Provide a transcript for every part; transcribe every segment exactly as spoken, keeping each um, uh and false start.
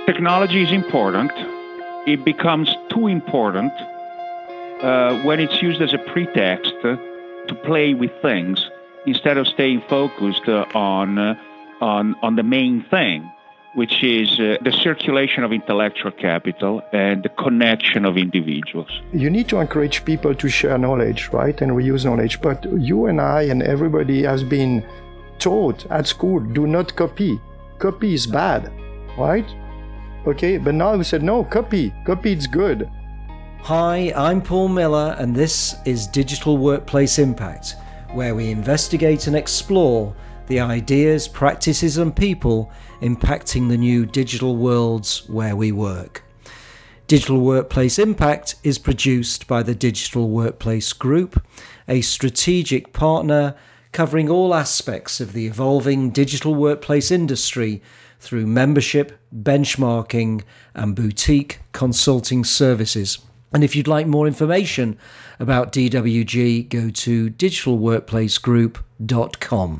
Technology is important. It becomes too important uh, when it's used as a pretext uh, to play with things instead of staying focused uh, on, uh, on, on the main thing, which is uh, the circulation of intellectual capital and the connection of individuals. You need to encourage people to share knowledge, right, and reuse knowledge. But you and I and everybody has been taught at school, do not copy. Copy is bad, right? Okay, but now we said, no, copy. Copy is good. Hi, I'm Paul Miller, and this is Digital Workplace Impact, where we investigate and explore the ideas, practices and people impacting the new digital worlds where we work. Digital Workplace Impact is produced by the Digital Workplace Group, a strategic partner covering all aspects of the evolving digital workplace industry through membership, benchmarking and boutique consulting services. And if you'd like more information about D W G, go to digital workplace group dot com.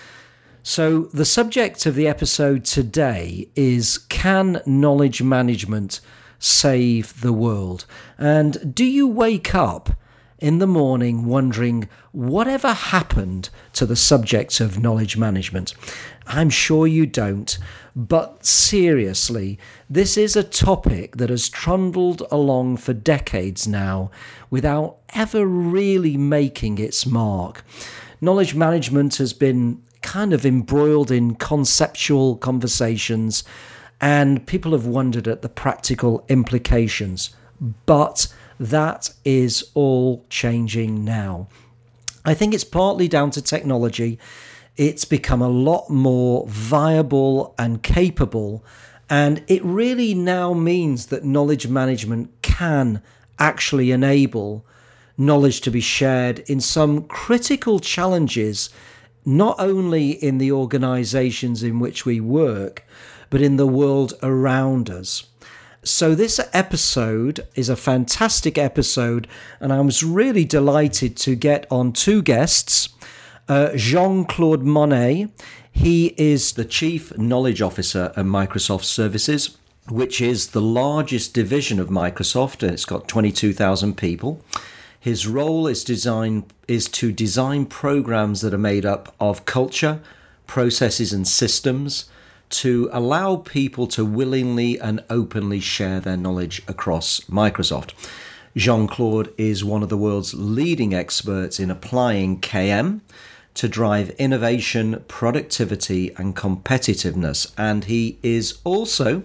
So the subject of the episode today is, can knowledge management save the world? And do you wake up in the morning wondering whatever happened to the subject of knowledge management? I'm sure you don't, but seriously, this is a topic that has trundled along for decades now without ever really making its mark. Knowledge management has been kind of embroiled in conceptual conversations, and people have wondered at the practical implications. But that is all changing now. I think it's partly down to technology. It's become a lot more viable and capable, and it really now means that knowledge management can actually enable knowledge to be shared in some critical challenges, not only in the organizations in which we work, but in the world around us. So this episode is a fantastic episode, and I was really delighted to get on two guests. Uh, Jean-Claude Monet, he is the Chief Knowledge Officer at Microsoft Services, which is the largest division of Microsoft, and it's got twenty-two thousand people. His role is design is to design programs that are made up of culture, processes and systems to allow people to willingly and openly share their knowledge across Microsoft. Jean-Claude is one of the world's leading experts in applying K M to drive innovation, productivity and competitiveness. And he is also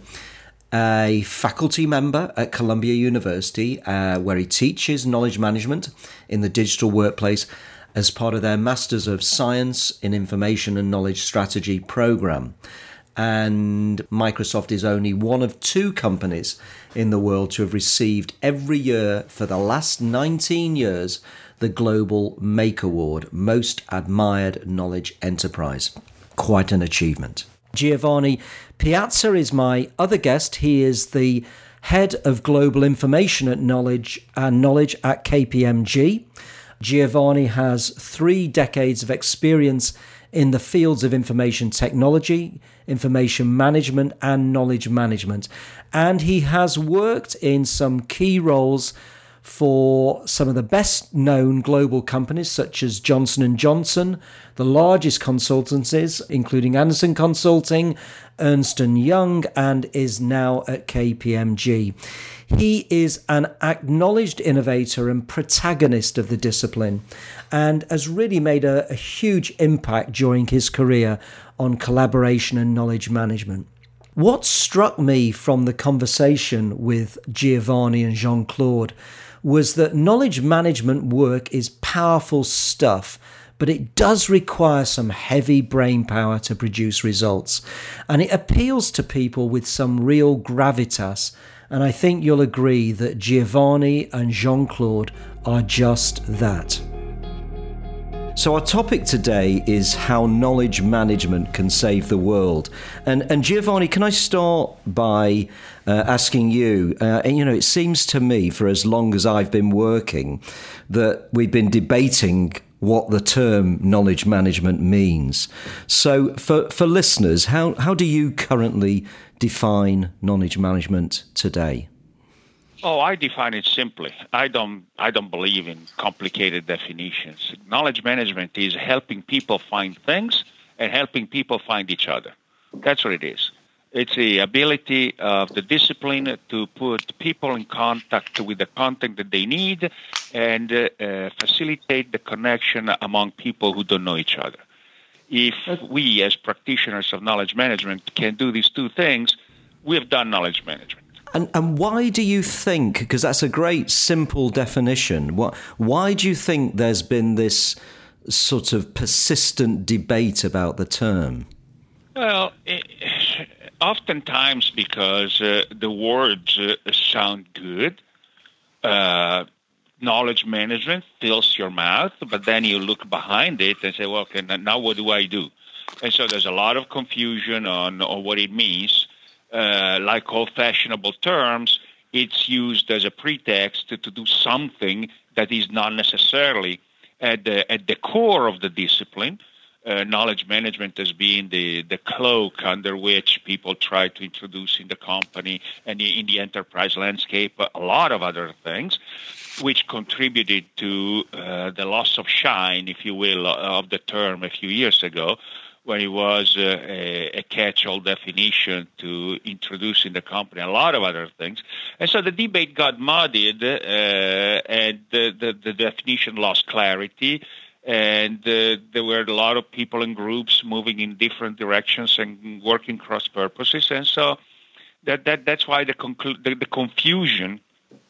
a faculty member at Columbia University, uh, where he teaches knowledge management in the digital workplace as part of their Masters of Science in Information and Knowledge Strategy program. And Microsoft is only one of two companies in the world to have received every year for the last nineteen years the Global Make Award, Most Admired Knowledge Enterprise. Quite an achievement. Giovanni Piazza is my other guest. He is the head of global information at knowledge and knowledge at K P M G. Giovanni has three decades of experience in the fields of information technology, information management, and knowledge management. And he has worked in some key roles for some of the best known global companies such as Johnson and Johnson, the largest consultancies, including Andersen Consulting, Ernst and Young, and is now at K P M G. He is an acknowledged innovator and protagonist of the discipline and has really made a, a huge impact during his career on collaboration and knowledge management. What struck me from the conversation with Giovanni and Jean-Claude was that knowledge management work is powerful stuff, but it does require some heavy brain power to produce results. And it appeals to people with some real gravitas. And I think you'll agree that Giovanni and Jean-Claude are just that. So our topic today is how knowledge management can save the world. And, and Giovanni, can I start by uh, asking you, uh, and you know, it seems to me for as long as I've been working that we've been debating what the term knowledge management means. So for, for listeners, how, how do you currently define knowledge management today? Oh, I define it simply. I don't I don't believe in complicated definitions. Knowledge management is helping people find things and helping people find each other. That's what it is. It's the ability of the discipline to put people in contact with the content that they need and uh, uh, facilitate the connection among people who don't know each other. If we, as practitioners of knowledge management, can do these two things, we have done knowledge management. And and why do you think, because that's a great simple definition, what, why do you think there's been this sort of persistent debate about the term? Well, it, oftentimes because uh, the words uh, sound good, uh, knowledge management fills your mouth, but then you look behind it and say, well, okay, now what do I do? And so there's a lot of confusion on, on what it means. Uh, like all fashionable terms, it's used as a pretext to, to do something that is not necessarily at the, at the core of the discipline. Uh, knowledge management has been the, the cloak under which people try to introduce in the company and in the enterprise landscape a lot of other things, which contributed to uh, the loss of shine, if you will, of the term a few years ago, when it was uh, a, a catch-all definition to introduce in the company a lot of other things. And so the debate got muddied, uh, and the, the, the definition lost clarity, and uh, there were a lot of people and groups moving in different directions and working cross purposes. And so that, that that's why the, conclu- the, the confusion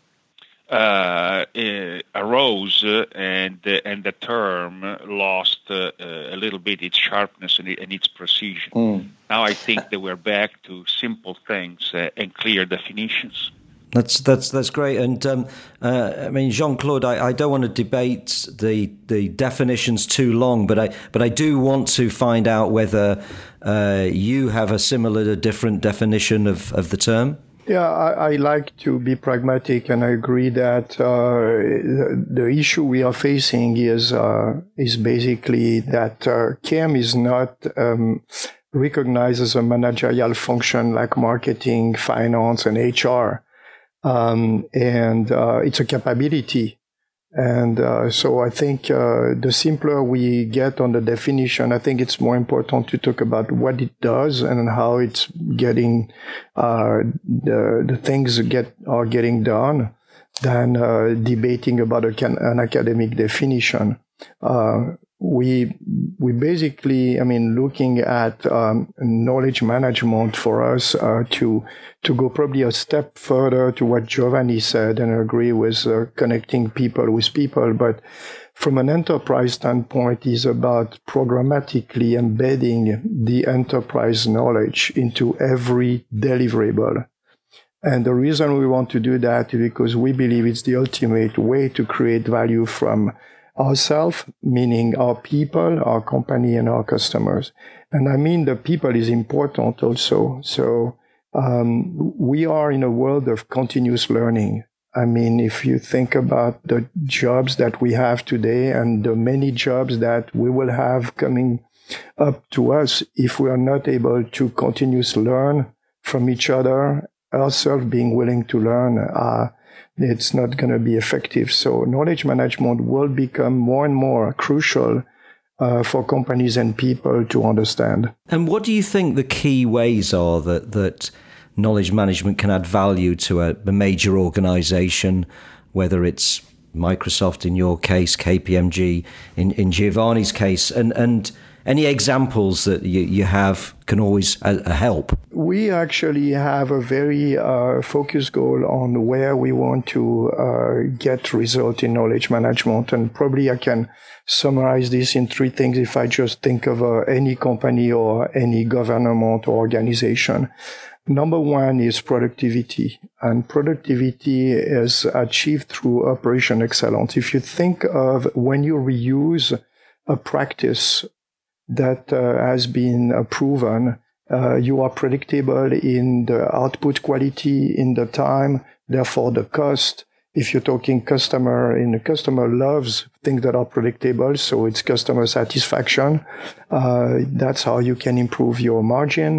Uh, uh, arose uh, and uh, and the term lost uh, uh, a little bit its sharpness and, it, and its precision. Mm. Now I think that we're back to simple things uh, and clear definitions. That's that's that's great. And um, uh, I mean, Jean-Claude, I, I don't want to debate the the definitions too long, but I but I do want to find out whether uh, you have a similar, different definition of, of the term. Yeah, I, I like to be pragmatic, and I agree that uh, the, the issue we are facing is uh, is basically that uh, C A M is not um, recognized as a managerial function like marketing, finance, and H R, um, and uh, it's a capability. And uh, so I think uh, the simpler we get on the definition, I think it's more important to talk about what it does and how it's getting uh, the the things get are getting done than uh, debating about a can, an academic definition. Uh, we we basically, I mean, looking at um, knowledge management for us uh, to to go probably a step further to what Giovanni said, and I agree with uh, connecting people with people. But from an enterprise standpoint, is about programmatically embedding the enterprise knowledge into every deliverable. And the reason we want to do that is because we believe it's the ultimate way to create value from ourselves, meaning our people, our company, and our customers. And I mean, the people is important also. So um, we are in a world of continuous learning. I mean, if you think about the jobs that we have today and the many jobs that we will have coming up to us, if we are not able to continuously learn from each other, ourselves being willing to learn, uh, it's not going to be effective. So knowledge management will become more and more crucial uh, for companies and people to understand. And what do you think the key ways are that, that knowledge management can add value to a, a major organization, whether it's Microsoft in your case, K P M G in, in Giovanni's case, and, and any examples that you, you have can always uh, help? We actually have a very uh, focused goal on where we want to uh, get result in knowledge management. And probably I can summarize this in three things if I just think of uh, any company or any government or organization. Number one is productivity, and productivity is achieved through operation excellence. If you think of when you reuse a practice that uh, has been uh, proven, uh, you are predictable in the output quality, in the time, therefore the cost. If you're talking customer, and the customer loves things that are predictable, so it's customer satisfaction. Uh, that's how you can improve your margin.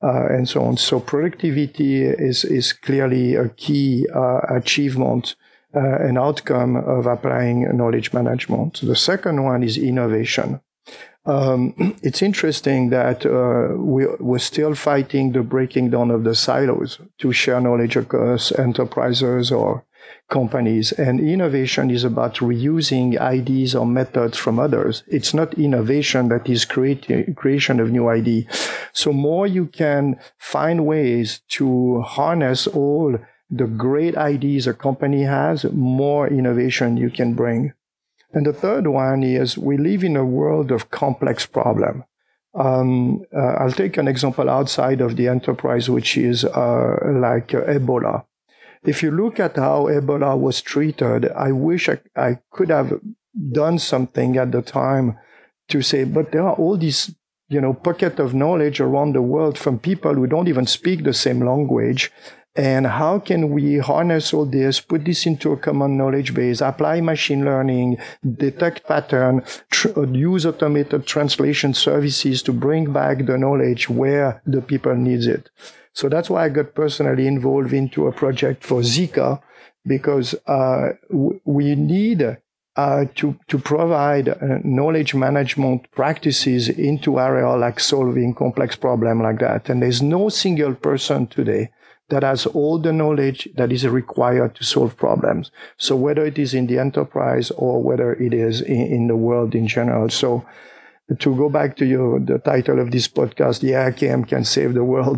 uh, and so on. So productivity is, is clearly a key uh, achievement, uh, an outcome of applying knowledge management. The second one is innovation. Um, it's interesting that uh, we, we're still fighting the breaking down of the silos to share knowledge across enterprises or companies. And innovation is about reusing ideas or methods from others. It's not innovation that is creating creation of new ideas. So more you can find ways to harness all the great ideas a company has, more innovation you can bring. And the third one is we live in a world of complex problems. Um, uh, I'll take an example outside of the enterprise, which is uh, like uh, Ebola. If you look at how Ebola was treated, I wish I, I could have done something at the time to say, but there are all these, you know, pockets of knowledge around the world from people who don't even speak the same language. And how can we harness all this, put this into a common knowledge base, apply machine learning, detect pattern, tr- use automated translation services to bring back the knowledge where the people needs it. So that's why I got personally involved into a project for Zika, because uh, w- we need uh, to to provide uh, knowledge management practices into area like solving complex problems like that. And there's no single person today that has all the knowledge that is required to solve problems. So whether it is in the enterprise or whether it is in, in the world in general. So to go back to your, the title of this podcast, yeah, K M can save the world.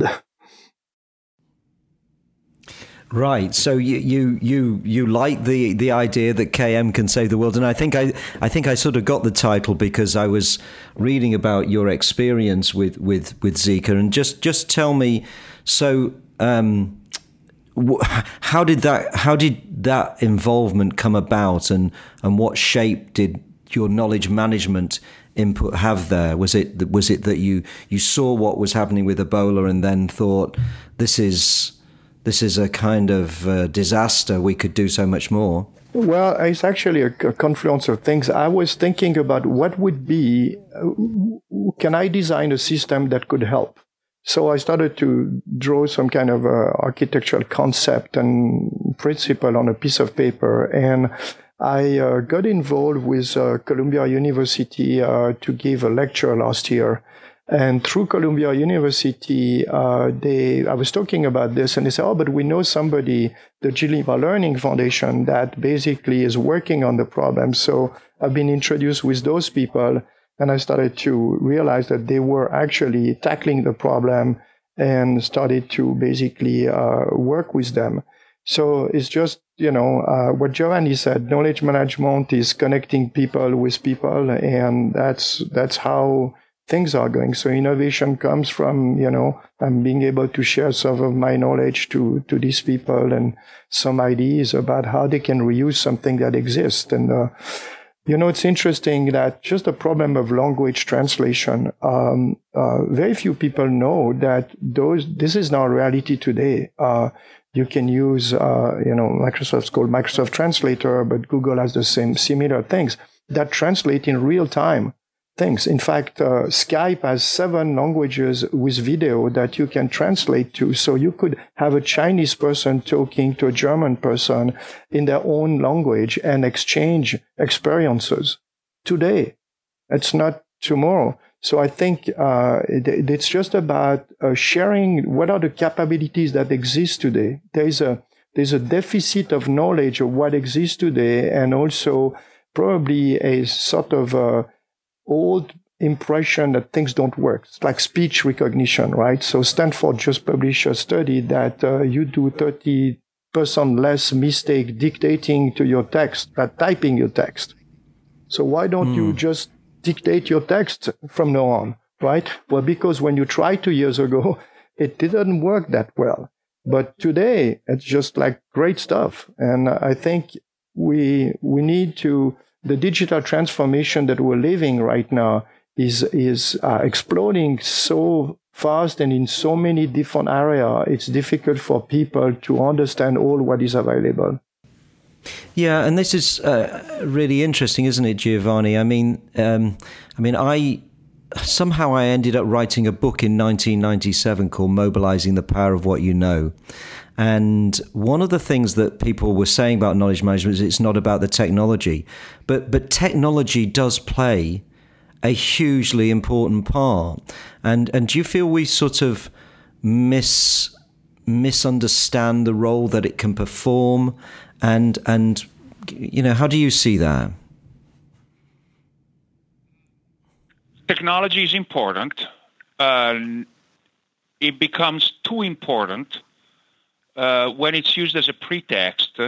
Right. So you, you you you like the the idea that K M can save the world, and I think I I think I sort of got the title because I was reading about your experience with with with Zika, and just just tell me, so um, how did that how did that involvement come about, and and what shape did your knowledge management input have there? Was it was it that you you saw what was happening with Ebola and then thought, this is This is a kind of uh, disaster. We could do so much more. Well, it's actually a, a confluence of things. I was thinking about what would be, uh, can I design a system that could help? So I started to draw some kind of uh, architectural concept and principle on a piece of paper. And I uh, got involved with uh, Columbia University uh, to give a lecture last year. And through Columbia University, uh, they, I was talking about this, and they said, oh, but we know somebody, the Geneva Learning Foundation, that basically is working on the problem. So I've been introduced with those people, and I started to realize that they were actually tackling the problem and started to basically uh, work with them. So it's just, you know, uh, what Giovanni said, knowledge management is connecting people with people, and that's that's how things are going. So innovation comes from, you know, I'm being able to share some of my knowledge to, to these people and some ideas about how they can reuse something that exists. And, uh, you know, it's interesting that just the problem of language translation, um, uh, very few people know that those, this is now reality today. Uh, you can use, uh, you know, Microsoft's called Microsoft Translator, but Google has the same similar things that translate in real time. Things. In fact, uh, Skype has seven languages with video that you can translate to. So you could have a Chinese person talking to a German person in their own language and exchange experiences today. It's not tomorrow. So I think uh, it, it's just about uh, sharing what are the capabilities that exist today. There's a there's a deficit of knowledge of what exists today, and also probably a sort of uh, old impression that things don't work. It's like speech recognition, right? So Stanford just published a study that uh, you do thirty percent less mistake dictating to your text than typing your text. So why don't mm. you just dictate your text from now on, right? Well, because when you tried two years ago, it didn't work that well. But today, it's just like great stuff. And I think we we need to, the digital transformation that we're living right now is is uh, exploding so fast and in so many different areas. It's difficult for people to understand all what is available. Yeah, and this is uh, really interesting, isn't it, Giovanni? I mean, um, I mean, I somehow I ended up writing a book in nineteen ninety-seven called Mobilizing the Power of What You Know. And one of the things that people were saying about knowledge management is it's not about the technology, but but technology does play a hugely important part. And and do you feel we sort of miss misunderstand the role that it can perform? And and you know, how do you see that? Technology is important. Uh, it becomes too important uh, when it's used as a pretext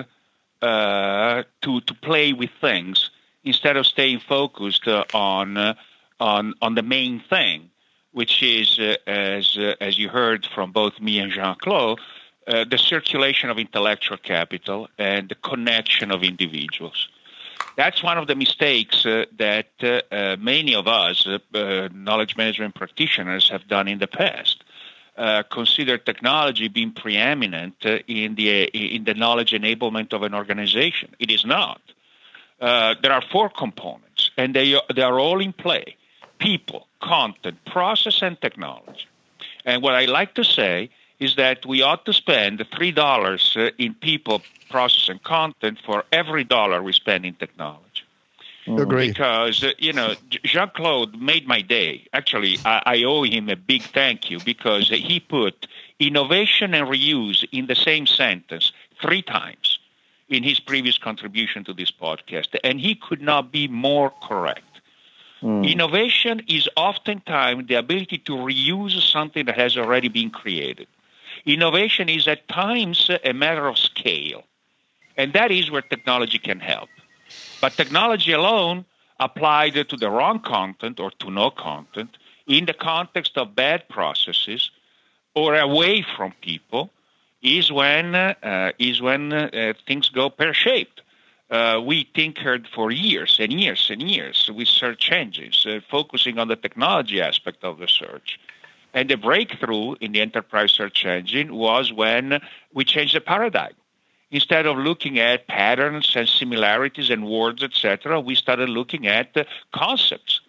uh, to to play with things instead of staying focused uh, on uh, on on the main thing, which is, uh, as uh, as you heard from both me and Jean-Claude, uh, the circulation of intellectual capital and the connection of individuals. That's one of the mistakes uh, that uh, uh, many of us, uh, uh, knowledge management practitioners, have done in the past. Uh, consider technology being preeminent uh, in the uh, in the knowledge enablement of an organization. It is not. Uh, there are four components, and they they are all in play: people, content, process, and technology. And what I like to say is that we ought to spend three dollars uh, in people, process, and content for every dollar we spend in technology. Agree. Because, uh, you know, Jean-Claude made my day. Actually, I, I owe him a big thank you because he put innovation and reuse in the same sentence three times in his previous contribution to this podcast. And he could not be more correct. Mm. Innovation is oftentimes the ability to reuse something that has already been created. Innovation is at times a matter of scale, and that is where technology can help. But technology alone, applied to the wrong content or to no content, in the context of bad processes or away from people, is when uh, is when uh, things go pear-shaped. Uh, we tinkered for years and years and years with search engines, uh, focusing on the technology aspect of the search. And the breakthrough in the enterprise search engine was when we changed the paradigm. Instead of looking at patterns and similarities and words, et cetera, we started looking at uh, concepts.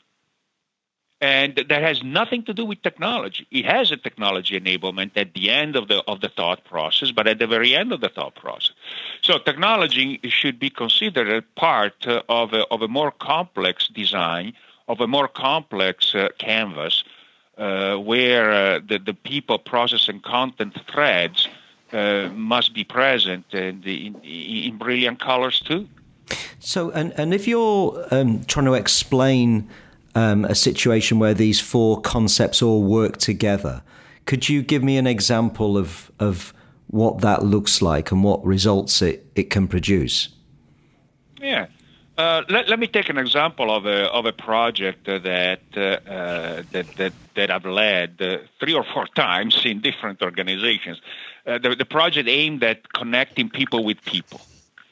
And that has nothing to do with technology. It has a technology enablement at the end of the of the thought process, but at the very end of the thought process. So technology should be considered a part uh, of, a, of a more complex design, of a more complex uh, canvas, Uh, where uh, the, the people, process, and content threads uh, must be present and in, in brilliant colors too. So, and, and if you're um, trying to explain um, a situation where these four concepts all work together, could you give me an example of of what that looks like and what results it, it can produce? Yeah. Uh, let, let me take an example of a of a project uh, that, uh, uh, that that that I've led uh, three or four times in different organizations. Uh, the, the project aimed at connecting people with people.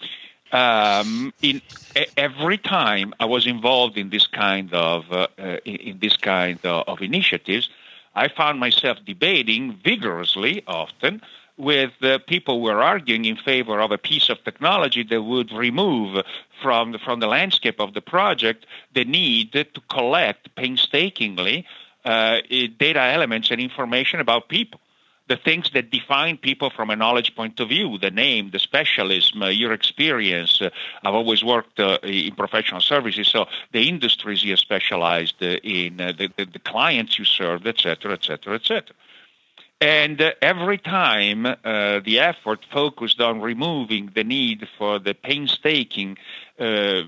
Um, in every time I was involved in this kind of uh, uh, in this kind of, of initiatives, I found myself debating vigorously, often, with uh, people who were arguing in favor of a piece of technology that would remove from the, from the landscape of the project the need to collect painstakingly uh, data elements and information about people, the things that define people from a knowledge point of view, the name, the specialism, uh, your experience. Uh, I've always worked uh, in professional services, so the industries you specialized uh, in, uh, the, the, the clients you served, et cetera, et cetera, et cetera. And uh, every time uh, the effort focused on removing the need for the painstaking uh,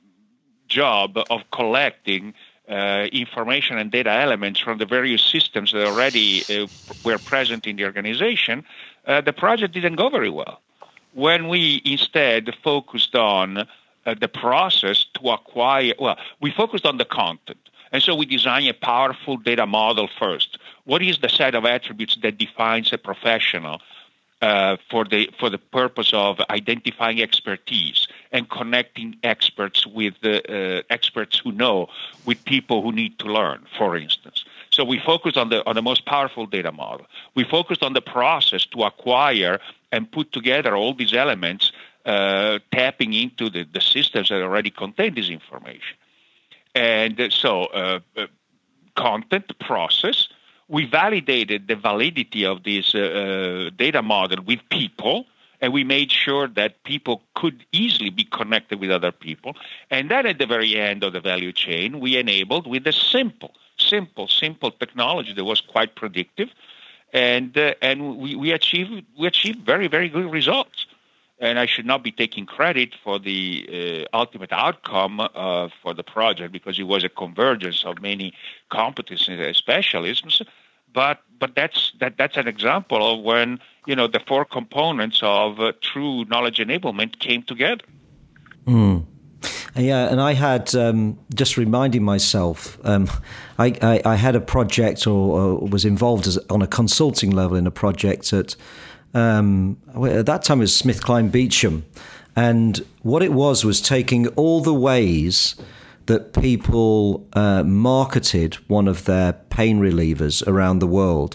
job of collecting uh, information and data elements from the various systems that already uh, were present in the organization, uh, the project didn't go very well. When we instead focused on uh, the process to acquire, well, we focused on the content. And so we design a powerful data model first. What is the set of attributes that defines a professional uh, for the for the purpose of identifying expertise and connecting experts with the uh, experts who know with people who need to learn, for instance? So we focused on the on the most powerful data model. We focused on the process to acquire and put together all these elements, uh, tapping into the, the systems that already contain this information. And so uh, content process. We validated the validity of this uh, data model with people, and we made sure that people could easily be connected with other people. And then at the very end of the value chain, we enabled with a simple, simple, simple technology that was quite predictive, and uh, and we, we achieved we achieved very, very good results. And I should not be taking credit for the uh, ultimate outcome uh, for the project, because it was a convergence of many competencies and specialisms. But but that's that that's an example of when, you know, the four components of uh, true knowledge enablement came together. Mm. Yeah, and I had um, just reminding myself, um, I, I, I had a project or, or was involved as, on a consulting level in a project at. Um, at that time it was SmithKline Beecham, and what it was was taking all the ways that people uh, marketed one of their pain relievers around the world.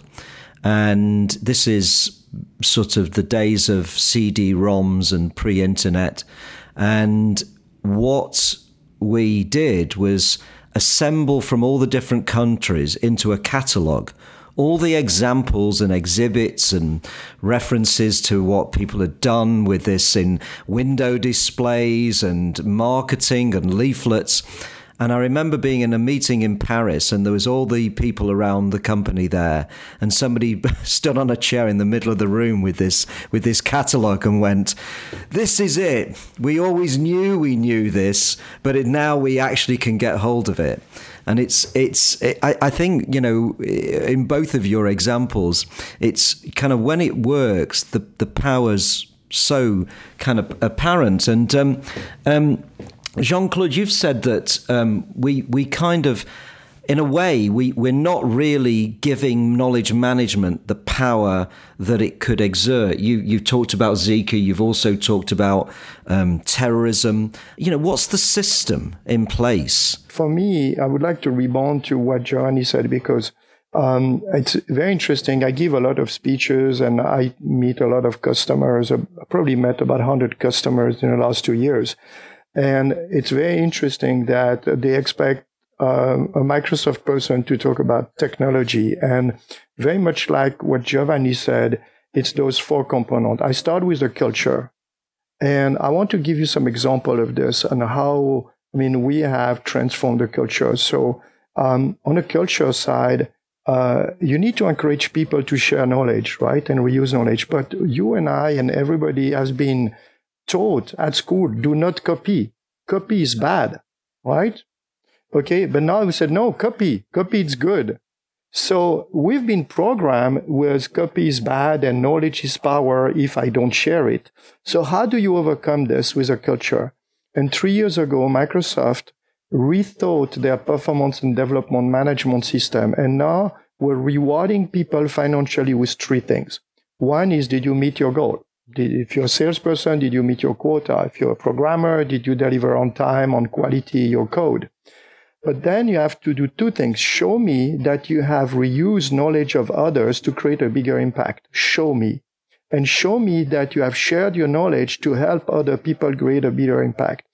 And this is sort of the days of C D ROMs and pre-internet. And what we did was assemble from all the different countries into a catalogue all the examples and exhibits and references to what people had done with this in window displays and marketing and leaflets. And I remember being in a meeting in Paris, and there was all the people around the company there, and somebody stood on a chair in the middle of the room with this with this catalogue and went, "This is it. We always knew we knew this, but it, now we actually can get hold of it." And it's it's it, I, I think, you know, in both of your examples, it's kind of when it works, the the power's so kind of apparent. And um, um, Jean-Claude, you've said that um, we we kind of, in a way, we, we're not really giving knowledge management the power that it could exert. You, you've talked about Zika. You've also talked about um, terrorism. You know, what's the system in place? For me, I would like to rebound to what Giovanni said, because um, it's very interesting. I give a lot of speeches and I meet a lot of customers. I probably met about one hundred customers in the last two years. And it's very interesting that they expect uh, a Microsoft person to talk about technology. And very much like what Giovanni said, it's those four components. I start with the culture. And I want to give you some example of this and how, I mean, we have transformed the culture. So um, on the culture side, uh, you need to encourage people to share knowledge, right? And reuse knowledge. But you and I and everybody has been taught at school, do not copy. Copy is bad, right? Okay, but now we said, no, copy. Copy is good. So we've been programmed with copy is bad and knowledge is power if I don't share it. So how do you overcome this with a culture? And three years ago, Microsoft rethought their performance and development management system. And now we're rewarding people financially with three things. One is, did you meet your goal? Did, if you're a salesperson, did you meet your quota? If you're a programmer, did you deliver on time, on quality, your code? But then you have to do two things. Show me that you have reused knowledge of others to create a bigger impact. Show me. And show me that you have shared your knowledge to help other people create a bigger impact.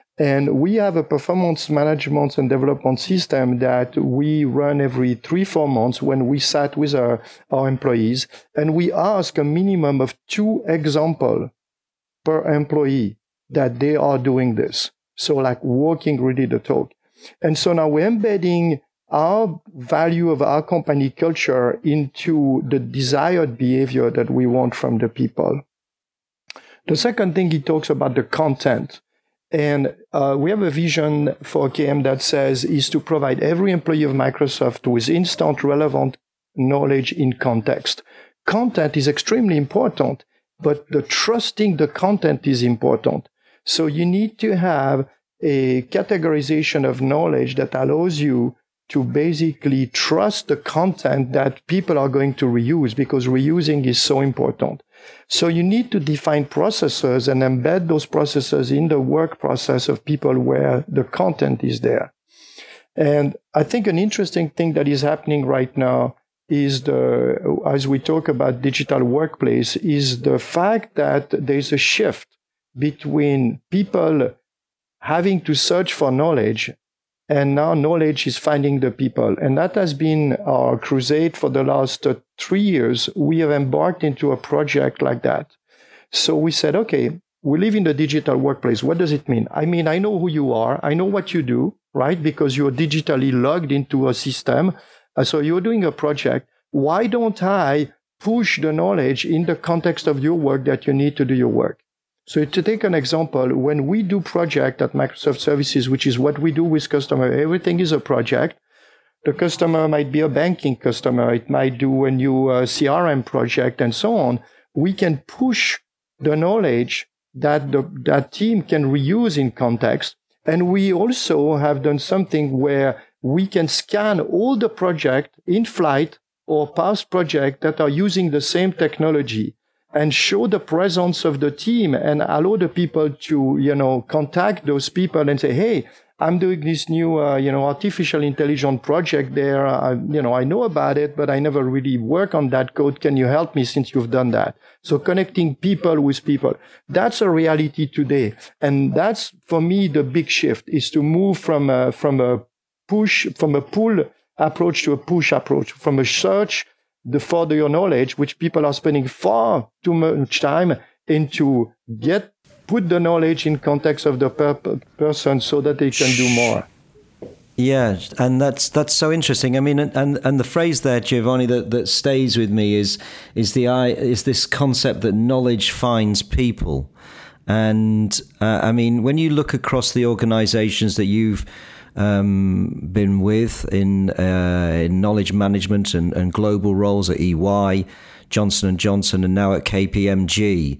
And we have a performance management and development system that we run every three, four months when we sat with our, our employees. And we ask a minimum of two examples per employee that they are doing this. So like walking really the talk. And so now we're embedding our value of our company culture into the desired behavior that we want from the people. The second thing, he talks about the content. And uh, we have a vision for K M that says is to provide every employee of Microsoft with instant relevant knowledge in context. Content is extremely important, but the trusting the content is important. So you need to have a categorization of knowledge that allows you to basically trust the content that people are going to reuse, because reusing is so important. So you need to define processes and embed those processes in the work process of people where the content is there. And I think an interesting thing that is happening right now is the, as we talk about digital workplace, is the fact that there's a shift between people having to search for knowledge and now knowledge is finding the people. And that has been our crusade for the last uh, three years. We have embarked into a project like that. So we said, okay, we live in the digital workplace. What does it mean? I mean, I know who you are. I know what you do, right? Because you're digitally logged into a system. Uh, so you're doing a project. Why don't I push the knowledge in the context of your work that you need to do your work? So to take an example, when we do project at Microsoft Services, which is what we do with customer, everything is a project. The customer might be a banking customer. It might do a new uh, C R M project and so on. We can push the knowledge that the, that team can reuse in context. And we also have done something where we can scan all the project in flight or past project that are using the same technology and show the presence of the team and allow the people to, you know, contact those people and say, hey, I'm doing this new, uh, you know, artificial intelligence project there. I, you know, I know about it, but I never really work on that code. Can you help me since you've done that? So connecting people with people, that's a reality today. And that's, for me, the big shift is to move from a, from a push, from a pull approach to a push approach, from a search the for your knowledge, which people are spending far too much time into get put the knowledge in context of the per- person so that they can do more. Yeah, and that's that's so interesting. I mean, and and the phrase there, Giovanni, that, that stays with me is is the is this concept that knowledge finds people. And uh, I mean, when you look across the organizations that you've um, been with in uh, in knowledge management and, and global roles at E Y, Johnson and Johnson, and now at K P M G,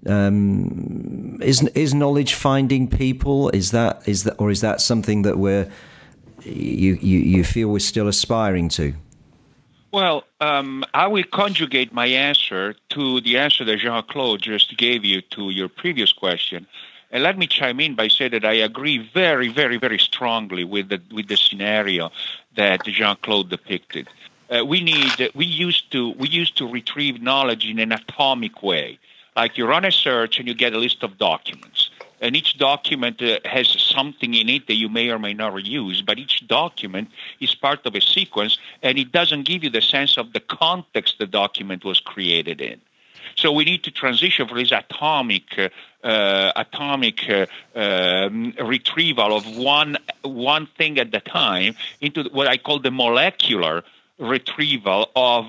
um, is is knowledge finding people? Is that is that or is that something that we're you you, you feel we're still aspiring to? Well, um, I will conjugate my answer to the answer that Jean-Claude just gave you to your previous question. And let me chime in by saying that I agree very, very, very strongly with the with the scenario that Jean-Claude depicted. Uh, we need we used to we used to retrieve knowledge in an atomic way. Like you run a search and you get a list of documents. And each document uh, has something in it that you may or may not reuse, but each document is part of a sequence, and it doesn't give you the sense of the context the document was created in. So we need to transition from this atomic, uh, uh, atomic uh, um, retrieval of one one thing at a time into what I call the molecular retrieval of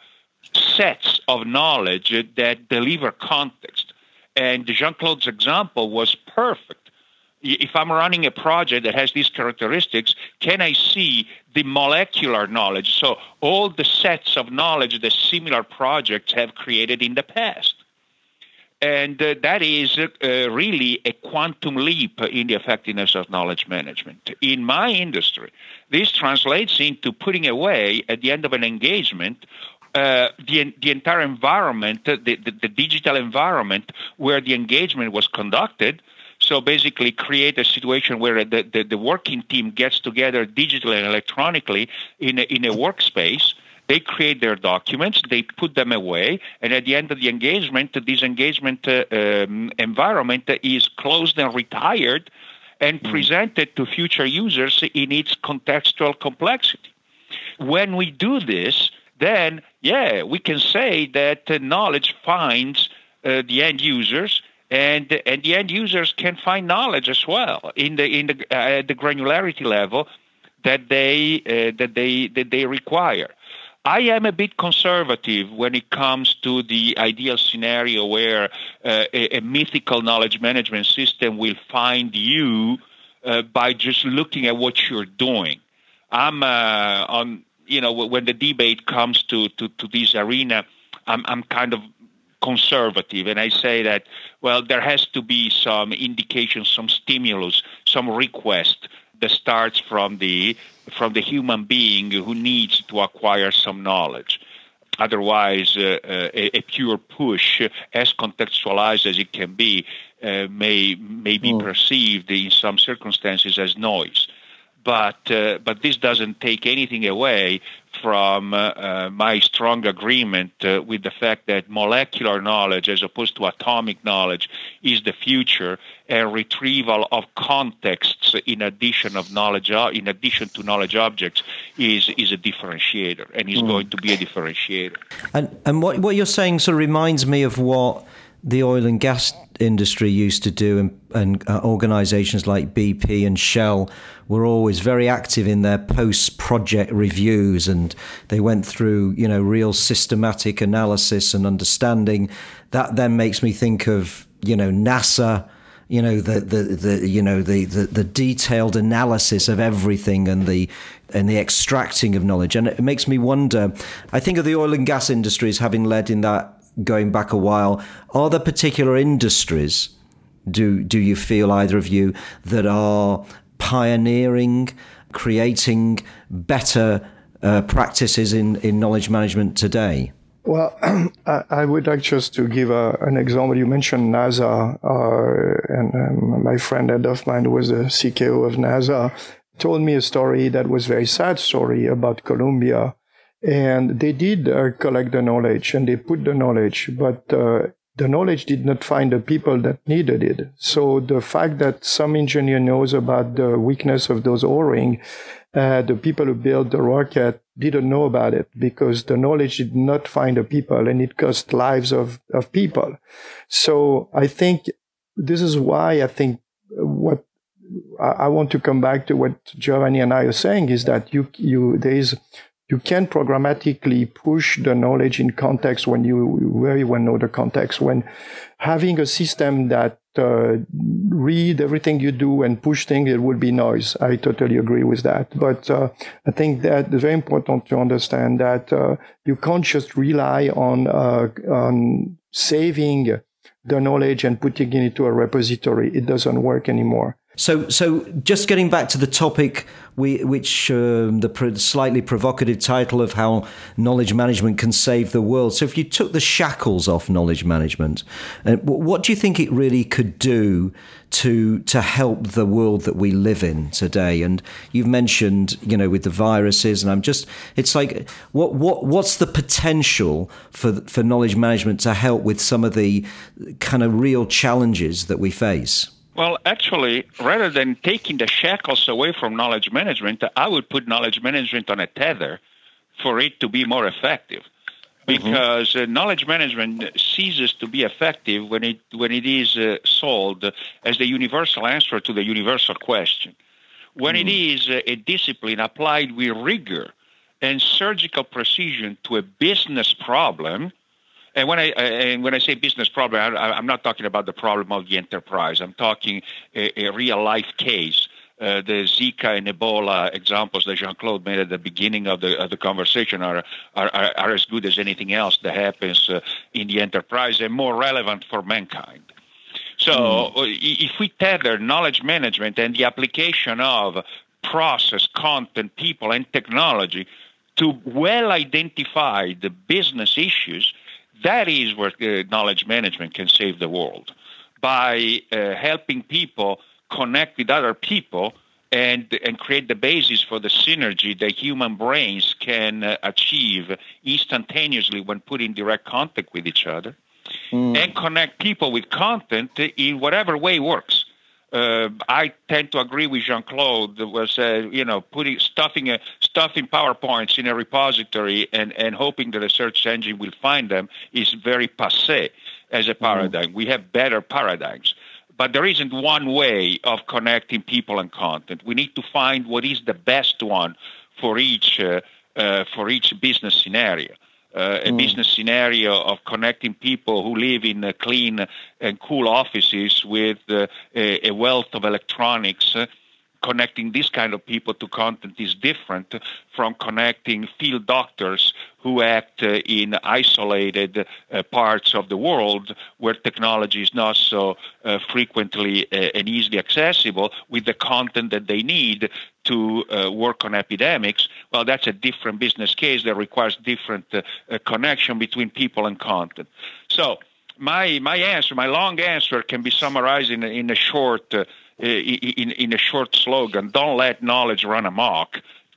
sets of knowledge that deliver context. And Jean-Claude's example was perfect. If I'm running a project that has these characteristics, can I see the molecular knowledge? So all the sets of knowledge that similar projects have created in the past. And uh, that is uh, really a quantum leap in the effectiveness of knowledge management. In my industry, this translates into putting away at the end of an engagement Uh, the the entire environment, the, the, the digital environment where the engagement was conducted. So basically create a situation where the, the, the working team gets together digitally and electronically in a, in a workspace. They create their documents, they put them away, and at the end of the engagement, this engagement uh, um, environment is closed and retired and mm. presented to future users in its contextual complexity. When we do this, then, yeah, we can say that uh, knowledge finds uh, the end users, and and the end users can find knowledge as well in the in the uh, at the granularity level that they uh, that they that they require. I am a bit conservative when it comes to the ideal scenario where uh, a, a mythical knowledge management system will find you uh, by just looking at what you're doing. I'm uh, on. You know, when the debate comes to, to, to this arena, I'm, I'm kind of conservative. And I say that, well, there has to be some indication, some stimulus, some request that starts from the from the human being who needs to acquire some knowledge. Otherwise, uh, uh, a, a pure push, as contextualized as it can be, uh, may, may be mm. perceived in some circumstances as noise. But uh, but this doesn't take anything away from uh, uh, my strong agreement uh, with the fact that molecular knowledge, as opposed to atomic knowledge, is the future, and retrieval of contexts in addition of knowledge, in addition to knowledge objects, is is a differentiator, and is mm. going to be a differentiator. And and what what you're saying sort of reminds me of what the oil and gas industry used to do, and, and uh, organizations like B P and Shell were always very active in their post-project reviews, and they went through, you know, real systematic analysis and understanding. That then makes me think of, you know, NASA, you know, the the, the you know the, the the detailed analysis of everything and the and the extracting of knowledge. And it makes me wonder, I think of the oil and gas industries having led in that going back a while. Are there particular industries, do do you feel, either of you, that are pioneering, creating better uh, practices in, in knowledge management today? Well, I, I would like just to give a, an example. You mentioned NASA, uh, and um, my friend Ed Hoffman, who was the C K O of NASA, told me a story that was a very sad story about Columbia. And they did uh, collect the knowledge, and they put the knowledge, but uh, the knowledge did not find the people that needed it. So the fact that some engineer knows about the weakness of those O-ring, uh, the people who built the rocket didn't know about it, because the knowledge did not find the people, and it cost lives of, of people. So I think this is why I think what I, I want to come back to what Giovanni and I are saying is that you you there is You can programmatically push the knowledge in context when you very well know the context. When having a system that uh, read everything you do and push things, it will be noise. I totally agree with that. But uh, I think that it's very important to understand that uh, you can't just rely on uh, on saving the knowledge and putting it into a repository. It doesn't work anymore. So, so just getting back to the topic, we, which um, the pro- slightly provocative title of how knowledge management can save the world. So, if you took the shackles off knowledge management, uh, what do you think it really could do to to help the world that we live in today? And you've mentioned, you know, with the viruses, and I'm just, it's like, what what what's the potential for for knowledge management to help with some of the kind of real challenges that we face? Well, actually, rather than taking the shackles away from knowledge management, I would put knowledge management on a tether for it to be more effective. Because mm-hmm. uh, knowledge management ceases to be effective when it when it is uh, sold as the universal answer to the universal question. When mm-hmm. it is uh, a discipline applied with rigor and surgical precision to a business problem. And when I and when I say business problem, I, I'm not talking about the problem of the enterprise. I'm talking a, a real life case. Uh, the Zika and Ebola examples that Jean-Claude made at the beginning of the of the conversation are are, are, are as good as anything else that happens uh, in the enterprise, and more relevant for mankind. So mm. if we tether knowledge management and the application of process, content, people, and technology to well-identified business issues, that is where uh, knowledge management can save the world, by uh, helping people connect with other people and and create the basis for the synergy that human brains can uh, achieve instantaneously when put in direct contact with each other, mm. and connect people with content in whatever way works. Uh, I tend to agree with Jean-Claude. That was, uh, you know, putting stuffing a, stuffing PowerPoints in a repository and, and hoping that a search engine will find them is very passé as a paradigm. Mm-hmm. We have better paradigms, but there isn't one way of connecting people and content. We need to find what is the best one for each uh, uh, for each business scenario. Uh, a mm. business scenario of connecting people who live in uh, clean and cool offices with uh, a, a wealth of electronics. Uh, connecting this kind of people to content is different from connecting field doctors who act uh, in isolated uh, parts of the world where technology is not so uh, frequently uh, and easily accessible with the content that they need to uh, work on epidemics. Well, that's a different business case that requires different uh, uh, connection between people and content. So my my answer, my long answer can be summarized in a, in a short uh, in, in a short slogan: don't let knowledge run amok.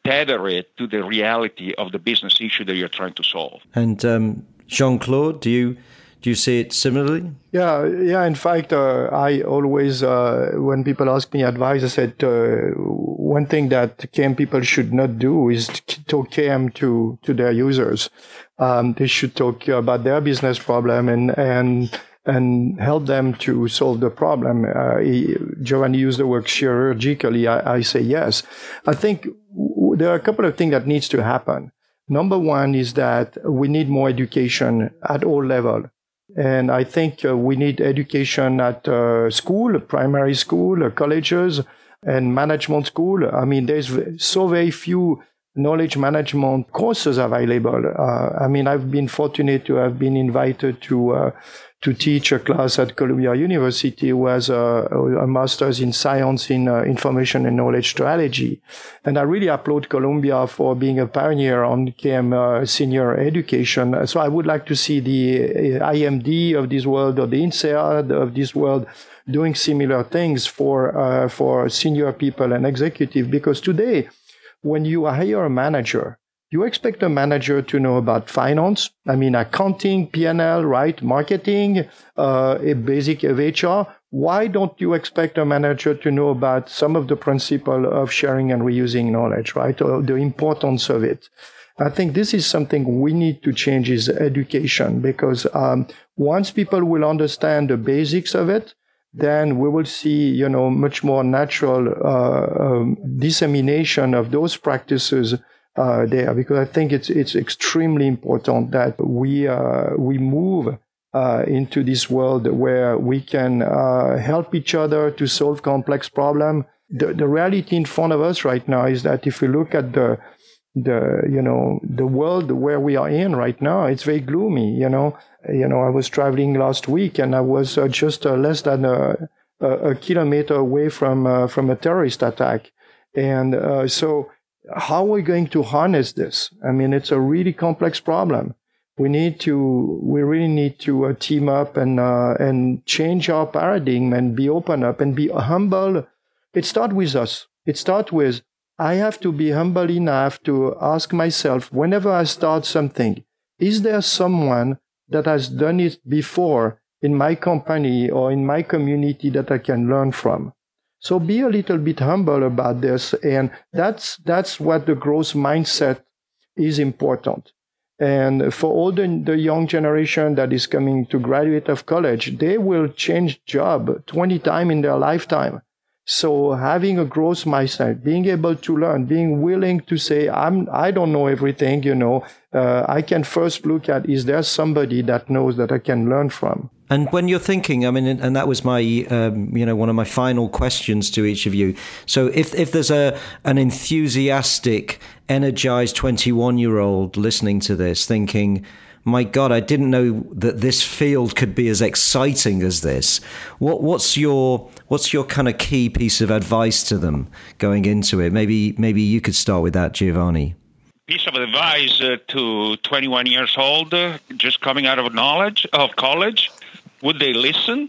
tether it to the reality of the business issue that you're trying to solve. And um, Jean-Claude, do you do you see it similarly? Yeah, yeah. In fact, uh, I always, uh, when people ask me advice, I said uh, one thing that K M people should not do is talk K M to to their users. Um, they should talk about their business problem and and and help them to solve the problem. Uh, he, Giovanni used the word chirurgically. I, I say yes. I think w- there are a couple of things that needs to happen. Number one is that we need more education at all levels. And I think uh, we need education at uh, school, primary school, uh, colleges, and management school. I mean, there's so very few knowledge management courses available. Uh, I mean, I've been fortunate to have been invited to uh, to teach a class at Columbia University, who has a, a master's in science in uh, information and knowledge strategy. And I really applaud Columbia for being a pioneer on K M uh, senior education. So I would like to see the I M D of this world or the INSEAD of this world doing similar things for uh, for senior people and executive, because today, when you hire a manager, you expect a manager to know about finance, I mean, accounting, P and L, right? Marketing, uh, a basic of H R. Why don't you expect a manager to know about some of the principle of sharing and reusing knowledge, right? Or the importance of it. I think this is something we need to change, is education, because um, once people will understand the basics of it, then we will see, you know, much more natural uh, um, dissemination of those practices uh, there. Because I think it's it's extremely important that we uh, we move uh, into this world where we can uh, help each other to solve complex problems. The, the reality in front of us right now is that if we look at the the you know the world where we are in right now, it's very gloomy. You know, you know I was traveling last week and I was uh, just uh, less than a, a, a kilometer away from uh, from a terrorist attack, and uh, so how are we going to harness this? I mean, it's a really complex problem. We need to we really need to uh, team up and uh, and change our paradigm and be open up and be humble. It starts with us. It starts with I have to be humble enough to ask myself, whenever I start something, is there someone that has done it before in my company or in my community that I can learn from? So be a little bit humble about this. And that's, that's what the growth mindset is important. And for all the, the young generation that is coming to graduate of college, they will change job twenty times in their lifetime. So having a growth mindset, being able to learn, being willing to say, I'm, I don't know everything, you know, uh, I can first look at, is there somebody that knows that I can learn from? And when you're thinking, I mean, and that was my, um, you know, one of my final questions to each of you. So if, if there's a, an enthusiastic, energized twenty-one year old listening to this thinking, my God, I didn't know that this field could be as exciting as this. What, what's your what's your kind of key piece of advice to them going into it? Maybe maybe you could start with that, Giovanni. Piece of advice uh, to twenty-one years old, uh, just coming out of knowledge of college. Would they listen?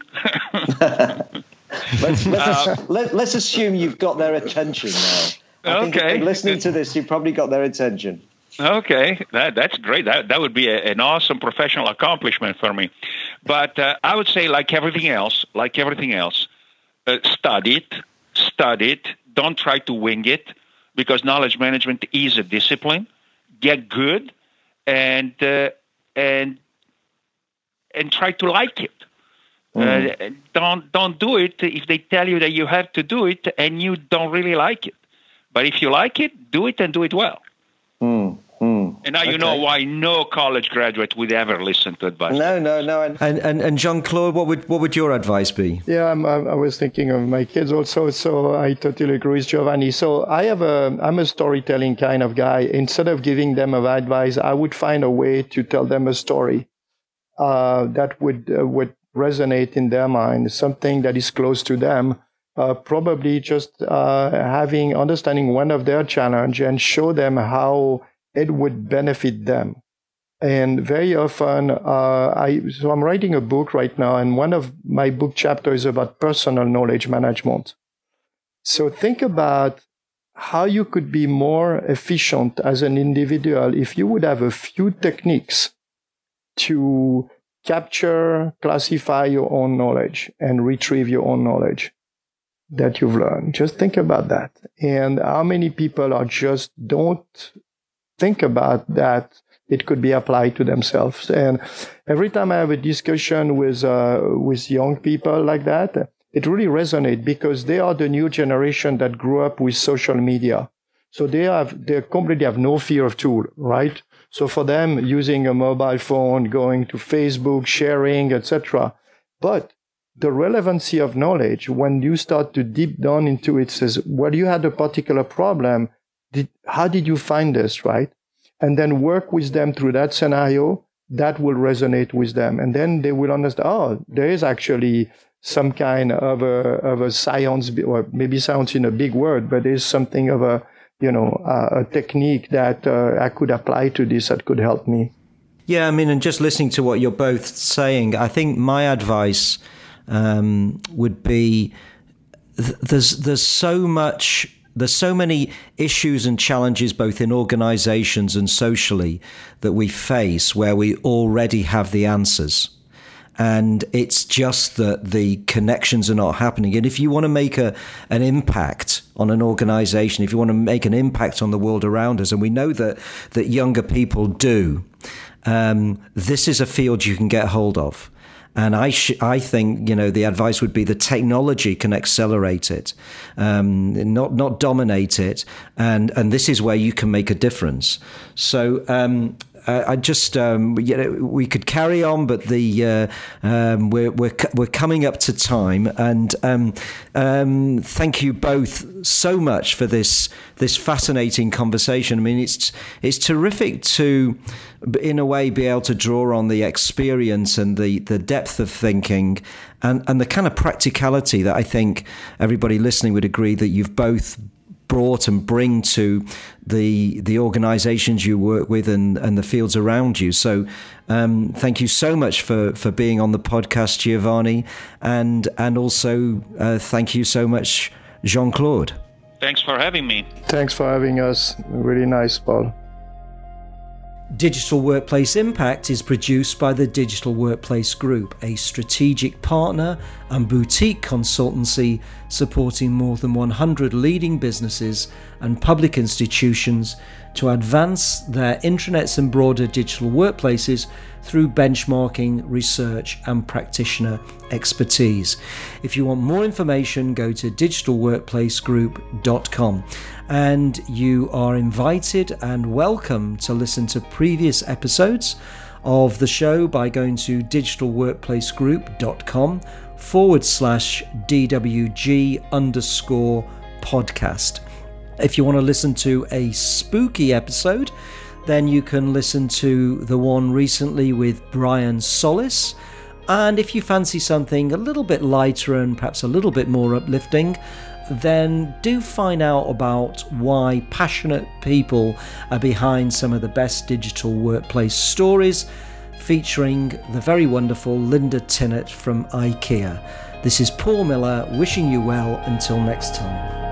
let's, let's, uh, let, let's assume you've got their attention now. I think okay. if they're listening to this, you've probably got their attention. Okay, that that's great. That that would be a, an awesome professional accomplishment for me. But uh, I would say, like everything else, like everything else, uh, study it, study it. Don't try to wing it, because knowledge management is a discipline. Get good, and uh, and and try to like it. Mm. Uh, don't don't do it if they tell you that you have to do it and you don't really like it. But if you like it, do it and do it well. Mm. Mm. And now okay. you know why no college graduate would ever listen to advice. No, no, no. And and, and Jean-Claude, what would what would your advice be? Yeah, I'm, I was thinking of my kids also, so I totally agree with Giovanni. So I have a I'm a storytelling kind of guy. Instead of giving them advice, I would find a way to tell them a story uh, that would uh, would resonate in their mind, something that is close to them. Uh, probably just uh, having understanding one of their challenge and show them how it would benefit them. And very often, uh, I so I'm writing a book right now, and one of my book chapters is about personal knowledge management. So think about how you could be more efficient as an individual if you would have a few techniques to capture, classify your own knowledge and retrieve your own knowledge that you've learned. Just think about that. And how many people are just don't think about that it could be applied to themselves. And every time I have a discussion with uh, with young people like that, it really resonates because they are the new generation that grew up with social media. So they have they completely have no fear of tool, right? So for them, using a mobile phone, going to Facebook, sharing, et cetera. But the relevancy of knowledge, when you start to deep down into it, says, well, you had a particular problem. Did, how did you find this, right? And then work with them through that scenario, that will resonate with them. And then they will understand, oh, there is actually some kind of a, of a science, or maybe science in a big word, but there's something of a, you know, a, a technique that uh, I could apply to this that could help me. Yeah, I mean, and just listening to what you're both saying, I think my advice um, would be th- there's there's so much, there's so many issues and challenges both in organizations and socially that we face where we already have the answers. And it's just that the connections are not happening. And if you want to make a an impact on an organization, if you want to make an impact on the world around us, and we know that that younger people do, um, this is a field you can get hold of. And I sh- I think, you know, the advice would be the technology can accelerate it, um, not not dominate it. And, and this is where you can make a difference. So um, I, I just, um, you know, we could carry on, but the uh, um, we're, we're, we're coming up to time. And um, um, thank you both so much for this this fascinating conversation. I mean, it's it's terrific to, in a way, be able to draw on the experience and the, the depth of thinking and, and the kind of practicality that I think everybody listening would agree that you've both brought and bring to the the organizations you work with and, and the fields around you. So um, thank you so much for, for being on the podcast, Giovanni. And, and also uh, thank you so much, Jean-Claude. Thanks for having me. Thanks for having us. Really nice, Paul. Digital Workplace Impact is produced by the Digital Workplace Group, a strategic partner and boutique consultancy supporting more than one hundred leading businesses and public institutions to advance their intranets and broader digital workplaces through benchmarking, research and practitioner expertise. If you want more information, go to digital workplace group dot com. And you are invited and welcome to listen to previous episodes of the show by going to digital workplace group dot com forward slash DWG underscore podcast. If you want to listen to a spooky episode, then you can listen to the one recently with Brian Solis. And if you fancy something a little bit lighter and perhaps a little bit more uplifting, then do find out about why passionate people are behind some of the best digital workplace stories, featuring the very wonderful Linda Tinnett from IKEA. This is Paul Miller wishing you well until next time.